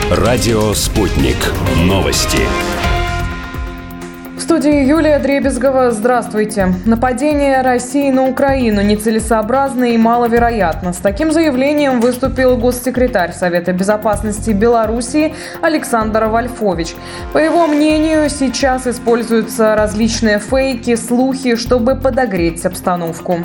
Радио «Спутник». Новости. В студии Юлия Дребезгова. Здравствуйте. Нападение России на Украину нецелесообразно и маловероятно. С таким заявлением выступил госсекретарь Совета безопасности Белоруссии Александр Вольфович. По его мнению, сейчас используются различные фейки, слухи, чтобы подогреть обстановку.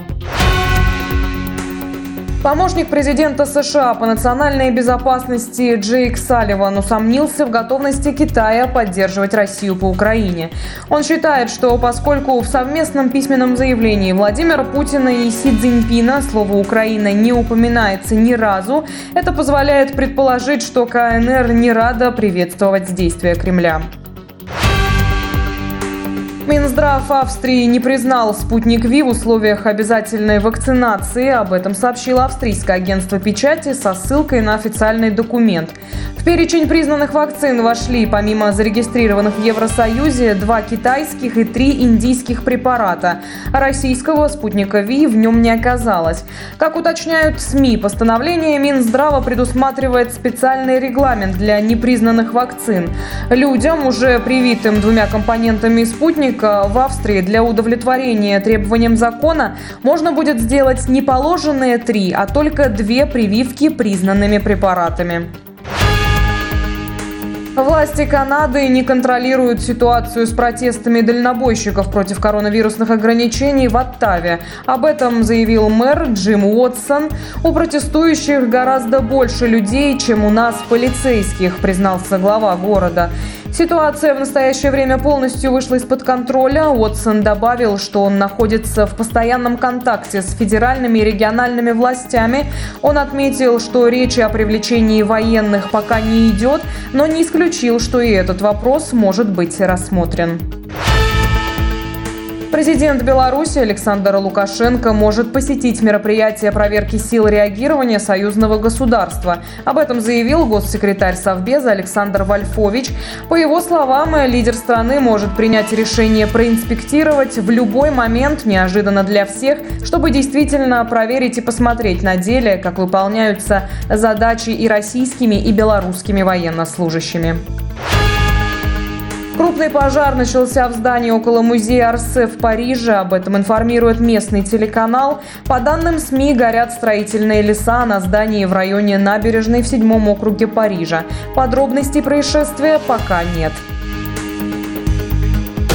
Помощник президента США по национальной безопасности Джейк Салливан усомнился в готовности Китая поддерживать Россию по Украине. Он считает, что поскольку в совместном письменном заявлении Владимира Путина и Си Цзиньпина слово «Украина» не упоминается ни разу, это позволяет предположить, что КНР не рада приветствовать действия Кремля. Минздрав Австрии не признал «Спутник Ви» в условиях обязательной вакцинации. Об этом сообщило австрийское агентство печати со ссылкой на официальный документ. В перечень признанных вакцин вошли, помимо зарегистрированных в Евросоюзе, 2 китайских и 3 индийских препарата. А российского «Спутника Ви» в нем не оказалось. Как уточняют СМИ, постановление Минздрава предусматривает специальный регламент для непризнанных вакцин. Людям, уже привитым 2 компонентами «Спутника», в Австрии для удовлетворения требованиям закона можно будет сделать не положенные 3, а только 2 прививки признанными препаратами. Власти Канады не контролируют ситуацию с протестами дальнобойщиков против коронавирусных ограничений в Оттаве. Об этом заявил мэр Джим Уотсон. У протестующих гораздо больше людей, чем у нас полицейских, признался глава города. Ситуация в настоящее время полностью вышла из-под контроля. Уотсон добавил, что он находится в постоянном контакте с федеральными и региональными властями. Он отметил, что речи о привлечении военных пока не идет, но не исключил, что и этот вопрос может быть рассмотрен. Президент Беларуси Александр Лукашенко может посетить мероприятие проверки сил реагирования союзного государства. Об этом заявил госсекретарь Совбеза Александр Вольфович. По его словам, лидер страны может принять решение проинспектировать в любой момент, неожиданно для всех, чтобы действительно проверить и посмотреть на деле, как выполняются задачи и российскими, и белорусскими военнослужащими. Крупный пожар начался в здании около музея Орсе в Париже. Об этом информирует местный телеканал. По данным СМИ, горят строительные леса на здании в районе Набережной в 7-м округе Парижа. Подробностей происшествия пока нет.